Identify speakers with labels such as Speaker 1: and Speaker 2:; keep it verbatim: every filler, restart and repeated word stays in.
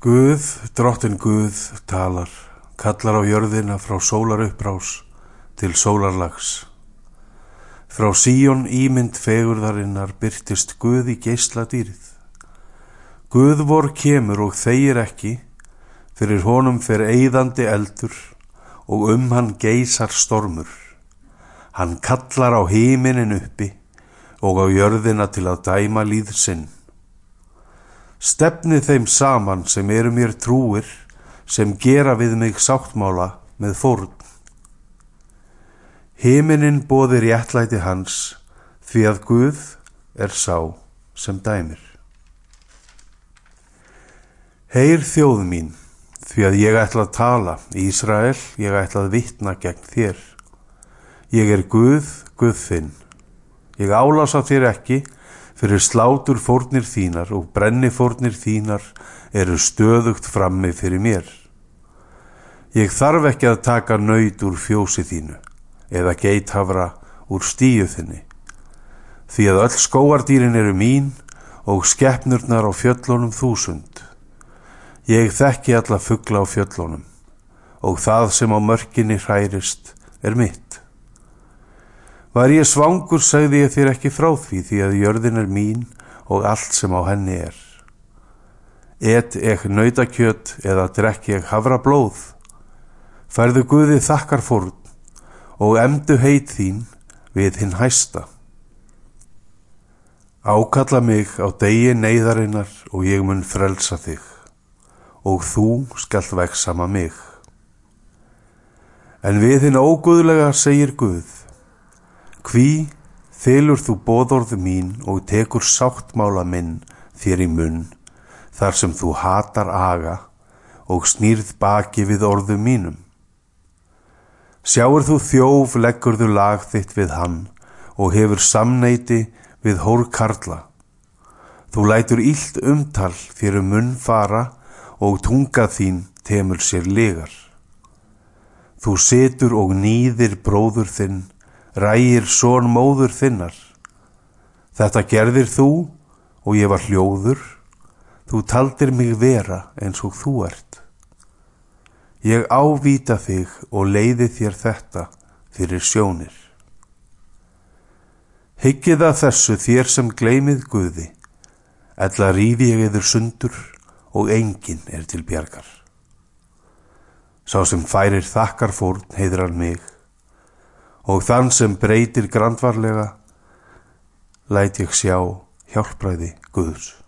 Speaker 1: Guð, drottinn Guð, talar, kallar á jörðina frá sólarupprás til sólarlags. Frá Síón ímynd fegurðarinnar birtist Guð í geisladýrð. Guð vor kemur og þegir ekki, fyrir honum fer eyðandi eldur og um hann geisar stormur. Hann kallar á himinin uppi og á jörðina til að dæma líð sinn. Stefnið þeim saman sem eru mér trúir, sem gera við mig sáttmála með fórn. Himinin boði réttlæti hans, því að Guð er sá sem dæmir. Heyr þjóð mín, því að ég ætla að tala, Ísrael, ég ætla að vitna gegn þér. Ég er Guð, Guð þinn. Ég álasa þér ekki, fyrir slátur fórnir þínar og brennifórnir þínar eru stöðugt frammi fyrir mér. Ég þarf ekki að taka naut úr fjósi þínu, eða geithafra úr stíu þinni, því að öll skógardýrin eru mín og skepnurnar á fjöllunum þúsund. Ég þekki alla fugla á fjöllunum, og það sem á mörkinni hrærist er mitt. Var ég svangur, sagði ég þér ekki frá því, því að jörðin er mín og allt sem á henni er. Et ég nautakjöt eða drekk ég hafra blóð, færðu Guði þakkarfórn og emdu heit þín við hinn hæsta. Ákalla mig á degi neyðarinnar og ég mun frelsa þig, og þú skalt vegsama mig. En við hinn óguðlega segir Guð: Hví þylur þú boðorð mín og tekur sáttmála minn þér í munn, þar sem þú hatar aga og snýrð baki við orðum mínum? Sjáur þú þjóf, leggurðu lag þitt við hann og hefur samneyti við hórkarla. Þú lætur illt umtal þér um munn fara og tunga þín temur sér lygar. Þú situr og nýðir bróður þinn, rægir son móður þinnar. Þetta gerðir þú og ég var hljóður, þú taldir mig vera eins og þú ert. Ég ávíta þig og leiði þér þetta fyrir sjónir. Hyggið að þessu þér sem gleymið Guði, ella rífi ég yður sundur og enginn er til bjargar. Sá sem færir þakkarfórn heiðrar mig, og þann sem breytir grandvarlega læt ég sjá hjálpræði Guðs.